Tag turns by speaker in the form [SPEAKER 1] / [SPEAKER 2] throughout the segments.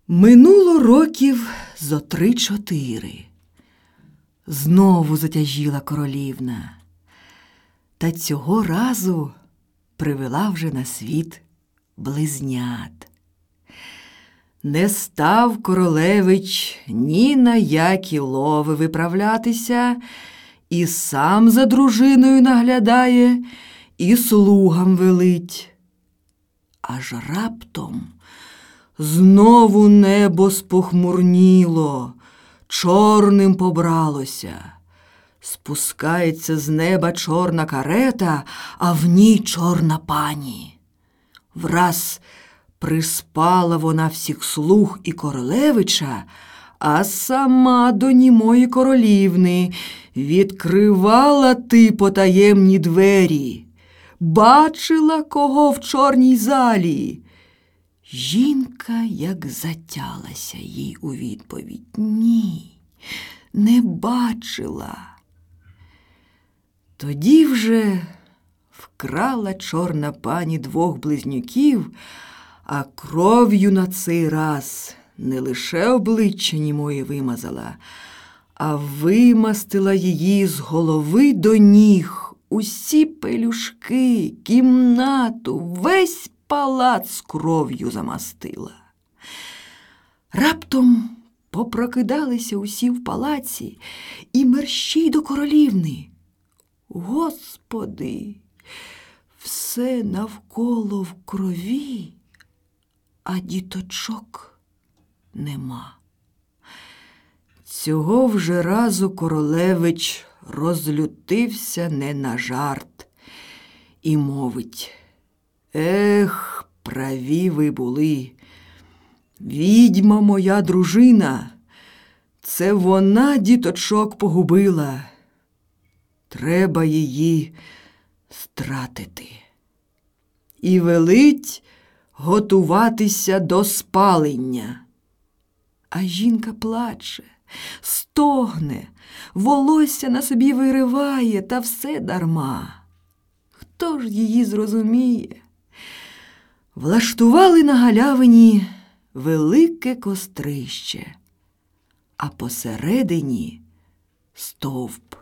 [SPEAKER 1] Минуло років зо 3-4. Знову затяжіла королівна. Та цього разу привела вже на світ близнят. Не став королевич ні на які лови виправлятися, і сам за дружиною наглядає, і слугам велить. Аж раптом знову небо спохмурніло, чорним побралося. Спускається з неба чорна карета, а в ній чорна пані. Враз приспала вона всіх слуг і королевича, а сама до німої королівни відкривала потаємні двері. Бачила, кого в чорній залі. Жінка як затялася їй у відповідь: ні, не бачила. Тоді вже вкрала чорна пані 2 близнюків, а кров'ю на цей раз не лише обличчя німої вимазала, а вимастила її з голови до ніг, усі пелюшки, кімнату, весь палац кров'ю замастила. Раптом попрокидалися усі в палаці і мерщій до королівни. Господи, все навколо в крові, а діточок нема. Цього вже разу королевич розлютився не на жарт і мовить: ех, праві ви були, відьма моя дружина, це вона діточок погубила, треба її стратити. І велить готуватися до спалення. А жінка плаче, стогне, волосся на собі вириває, та все дарма. Хто ж її зрозуміє? Влаштували на галявині велике кострище, а посередині стовп.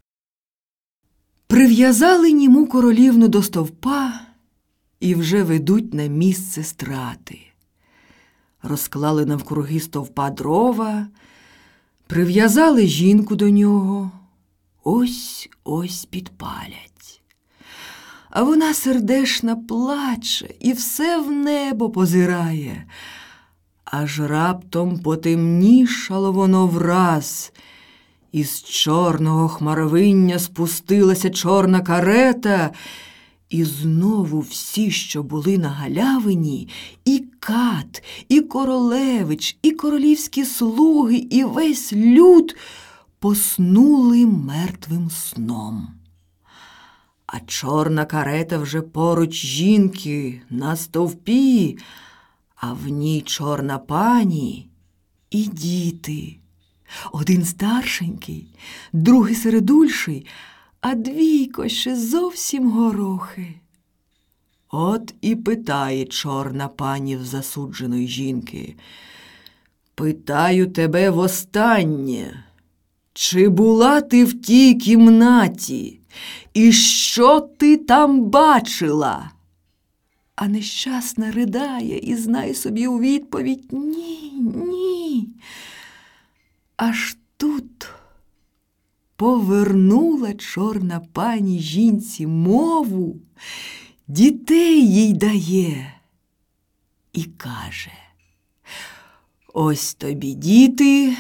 [SPEAKER 1] Прив'язали німу королівну до стовпа і вже ведуть на місце страти. Розклали навкруги стовпа дрова, прив'язали жінку до нього, ось підпалять. А вона сердешна плаче і все в небо позирає. Аж раптом потемнішало воно враз. Із чорного хмаровиння спустилася чорна карета, і знову всі, що були на галявині, і кат, і королевич, і королівські слуги, і весь люд поснули мертвим сном. А чорна карета вже поруч жінки на стовпі, а в ній чорна пані і діти. Один старшенький, другий середульший, а 2 ще зовсім горохи. От і питає чорна пані в засудженої жінки: питаю тебе востаннє, чи була ти в тій кімнаті, і що ти там бачила? А нещасна ридає і знає собі у відповідь: ні. Аж тут повернула чорна пані жінці мову, дітей їй дає і каже: ось тобі діти,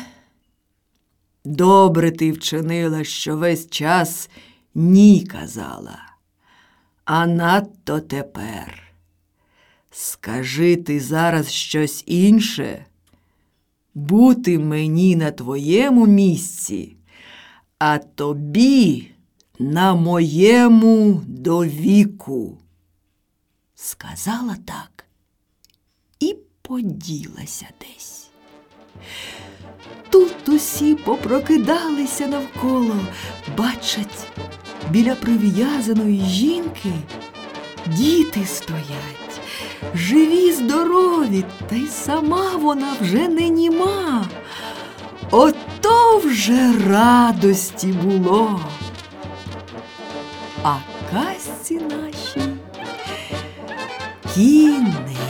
[SPEAKER 1] добре ти вчинила, що весь час ні казала, а надто тепер. Скажи ти зараз щось інше, бути мені на твоєму місці, а тобі на моєму до віку. Сказала так і поділася десь. Тут усі попрокидалися навколо, бачать, біля прив'язаної жінки діти стоять, живі, здорові, та й сама вона вже не німа. Ото вже радості було. А казці нашій кінець.